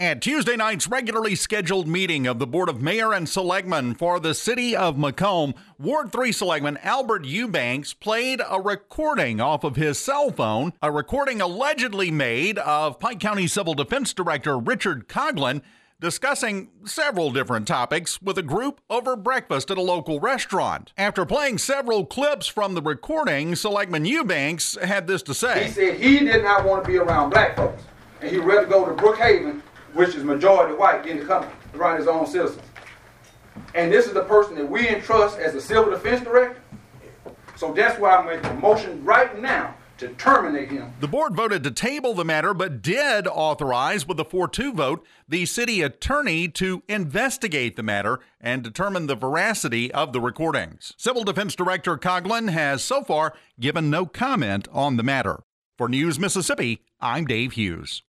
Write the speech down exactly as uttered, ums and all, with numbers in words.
At Tuesday night's regularly scheduled meeting of the Board of Mayor and Selectmen for the City of Macomb, Ward three Selectman Albert Eubanks played a recording off of his cell phone, a recording allegedly made of Pike County Civil Defense Director Richard Coughlin discussing several different topics with a group over breakfast at a local restaurant. After playing several clips from the recording, Selectman Eubanks had this to say. He said he did not want to be around black folks, and he'd rather go to Brookhaven, which is majority white, than to come around his own citizens. And this is the person that we entrust as the Civil Defense Director. So that's why I'm making a motion right now to terminate him. The board voted to table the matter, but did authorize, with a four two vote, the city attorney to investigate the matter and determine the veracity of the recordings. Civil Defense Director Coughlin has so far given no comment on the matter. For News Mississippi, I'm Dave Hughes.